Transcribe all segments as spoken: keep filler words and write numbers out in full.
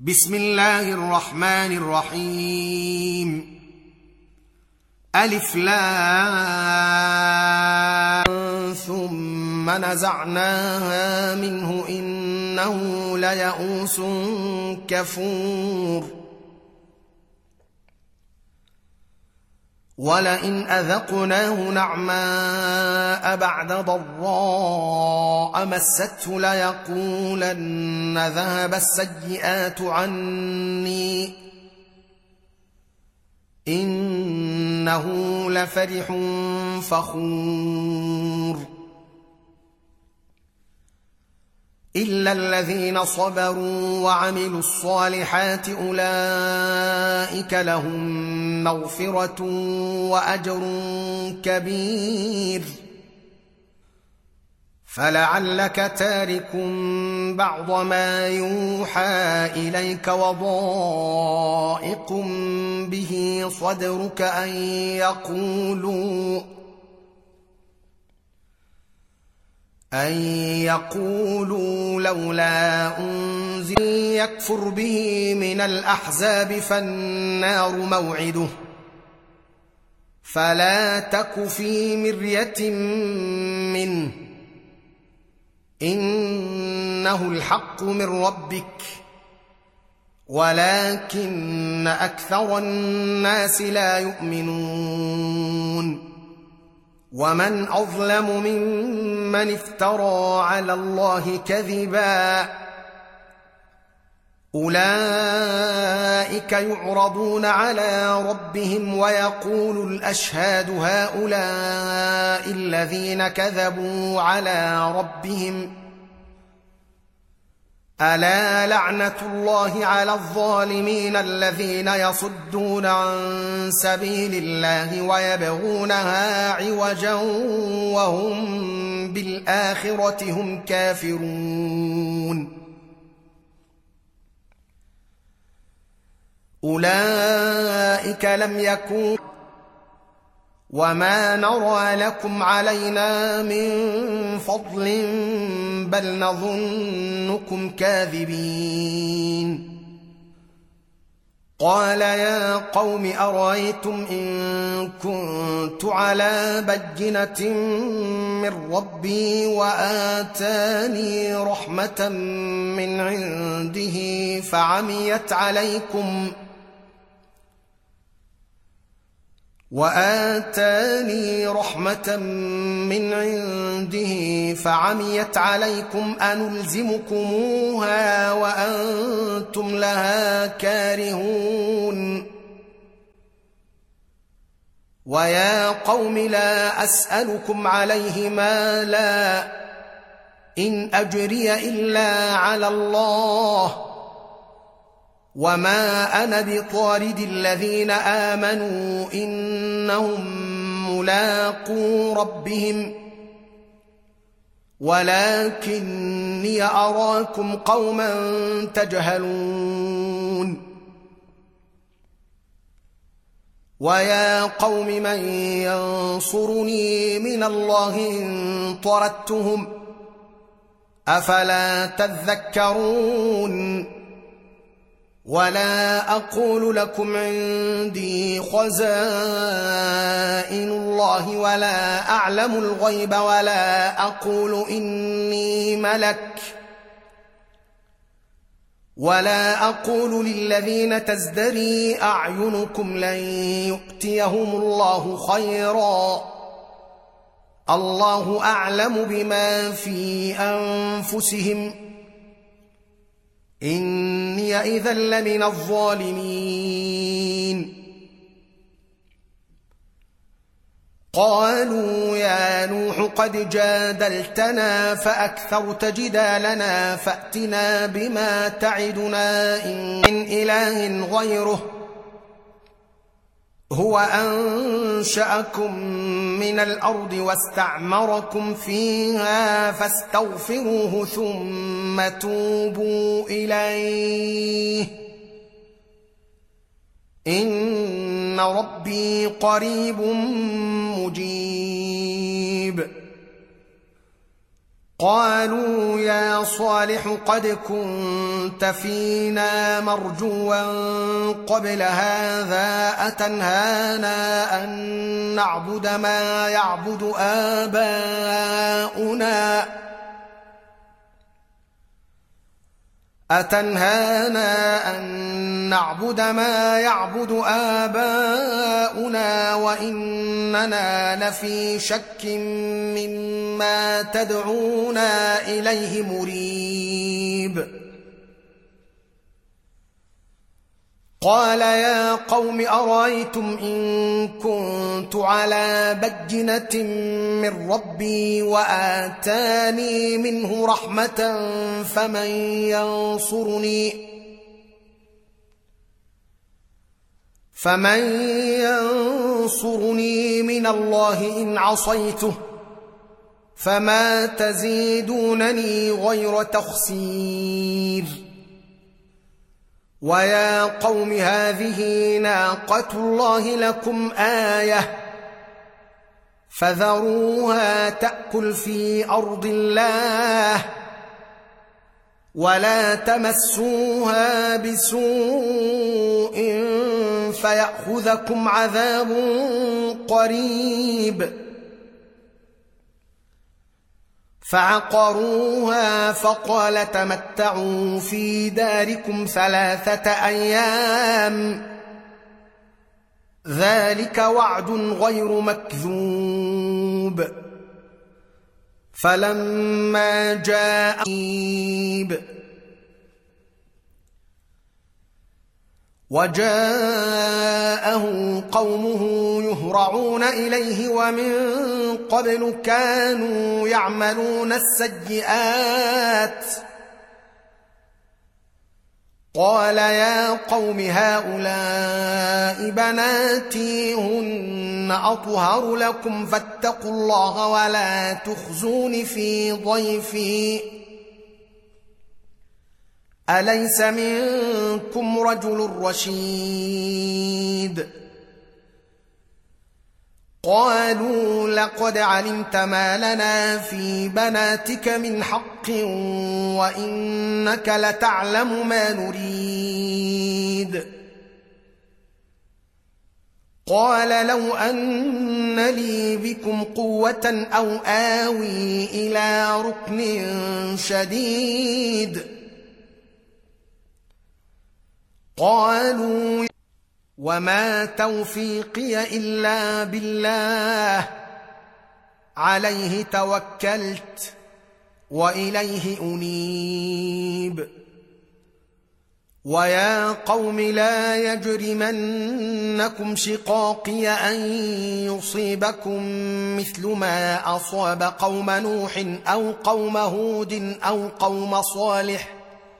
بسم الله الرحمن الرحيم. ألف لام ثم نزعناها منه إنه ليئوس كفور. ولئن أذقناه نعماء بعد ضراء مسته ليقولن ذهب السيئات عني إنه لفرح فخور. إلا الذين صبروا وعملوا الصالحات أولئك لهم مغفرة وأجر كبير. فلعلك تارك بعض ما يوحى إليك وضائق به صدرك أن يقولوا أن يقولوا لولا أنزل يكفر به من الأحزاب فالنار موعده. فلا تك في مرية منه إنه الحق من ربك ولكن أكثر الناس لا يؤمنون. ومن أظلم ممن افترى على الله كذبا أولئك يعرضون على ربهم ويقول الأشهاد هؤلاء الذين كذبوا على ربهم ألا لعنة الله على الظالمين الذين يصدون عن سبيل الله ويبغونها عوجا وهم بالآخرة هم كافرون. أولئك لم يكونوا وما نرى لكم علينا من فضل بل نظنكم كاذبين. قال يا قوم أرأيتم إن كنت على بينة من ربي وآتاني رحمة من عنده فعميت عليكم وآتاني رحمة من عنده فعميت عليكم أنلزمكموها وأنتم لها كارهون. ويا قوم لا أسألكم عليه مالا إن أجري إلا على الله وما أنا بطارد الذين آمنوا إنهم ملاقو ربهم ولكني أراكم قوما تجهلون. ويا قوم من ينصرني من الله إن طردتهم أفلا تذكرون. ولا أقول لكم عندي خزائن الله ولا أعلم الغيب ولا أقول إني ملك ولا أقول للذين تزدري أعينكم لن يؤتيهم الله خيرا الله أعلم بما في أنفسهم إني إذا لمن الظالمين. قالوا يا نوح قد جادلتنا فأكثرت جدالنا فأتنا بما تعدنا إن من إله غيره هو أنشأكم من الأرض واستعمركم فيها فاستغفروه ثم توبوا إليه إن ربي قريب مجيب. قالوا يا صالح قد كنت فينا مرجوا قبل هذا أتنهانا أن نعبد ما يعبد آباؤنا أتنهانا أن نعبد ما يعبد آباؤنا وإننا لفي شك مما تدعونا إليه مريب قال يا قوم أرأيتم إن كنت على بينة من ربي وآتاني منه رحمة فمن ينصرني فمن ينصرني من الله إن عصيته فما تزيدونني غير تخسير ويا قوم هذه ناقة الله لكم آية فذروها تأكل في أرض الله ولا تمسوها بسوء فيأخذكم عذاب قريب فعقروها فقال تمتعوا في داركم ثلاثة أيام ذلك وعد غير مكذوب فلما جاء وجاءه قومه يهرعون إليه ومن قبل كانوا يعملون السيئات قال يا قوم هؤلاء بناتي هن أطهر لكم فاتقوا الله ولا تخزون في ضيفي أليس منكم رجل رشيد قالوا لقد علمت ما لنا في بناتك من حق وإنك لتعلم ما نريد قال لو أن لي بكم قوة أو آوي إلى ركن شديد قالوا وما توفيقي إلا بالله عليه توكلت وإليه أنيب ويا قوم لا يجرمنكم شقاقي أن يصيبكم مثل ما أصاب قوم نوح أو قوم هود أو قوم صالح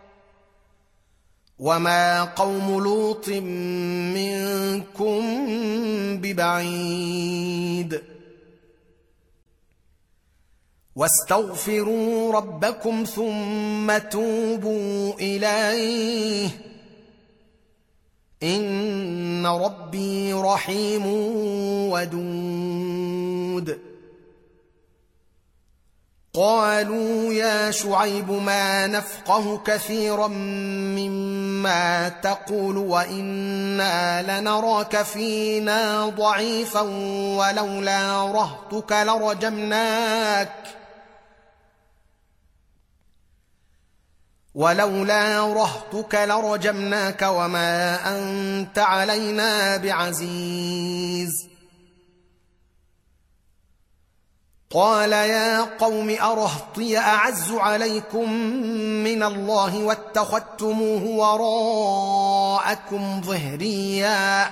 وما قوم لوط منكم ببعيد واستغفروا ربكم ثم توبوا إليه إن ربي رحيم ودود قالوا يا شعيب ما نفقه كثيرا مما تقول وإنا لنراك فينا ضعيفا ولولا رهطك لرجمناك ولولا رهطك لرجمناك وما أنت علينا بعزيز قال يا قوم أرهطي أعز عليكم من الله واتخذتموه وراءكم ظهريا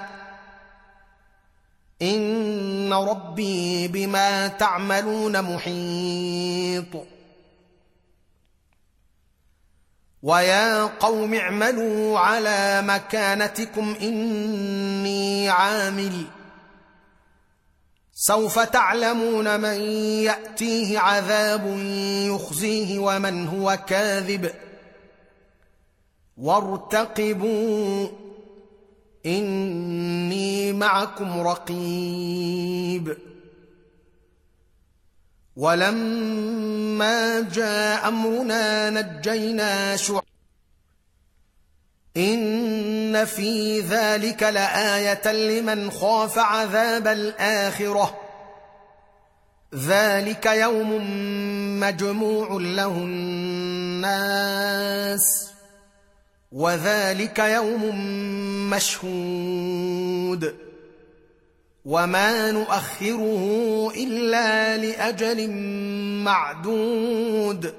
إن ربي بما تعملون محيط ويا قوم اعملوا على مكانتكم إني عامل سوف تعلمون من يأتيه عذاب يخزيه ومن هو كاذب وارتقبوا إني معكم رقيب ولما جاء أمرنا نجينا شعيبا إن في ذلك لآية لمن خاف عذاب الآخرة ذلك يوم مجموع له الناس وذلك يوم مشهود وما نؤخره إلا لأجل معدود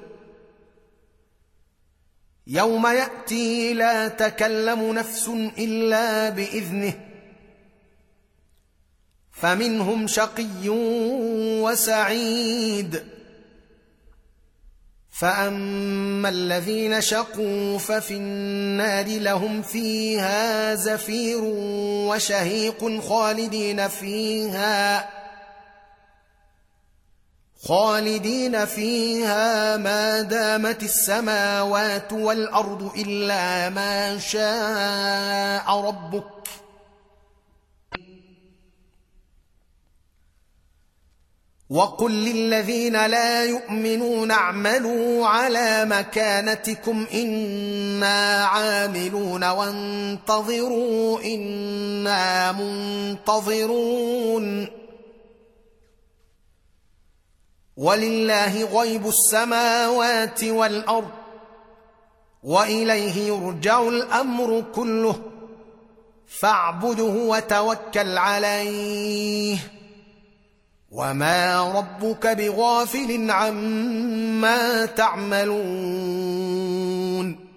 يوم يأتي لا تكلم نفس إلا بإذنه فمنهم شقي وسعيد فأما الذين شقوا ففي النار لهم فيها زفير وشهيق خالدين فيها خالدين فيها ما دامت السماوات والأرض إلا ما شاء ربك وقل للذين لا يؤمنون اعملوا على مكانتكم إنا عاملون وانتظروا إنا منتظرون ولله غيب السماوات والأرض وإليه يرجع الأمر كله فاعبده وتوكل عليه وما ربك بغافل عما تعملون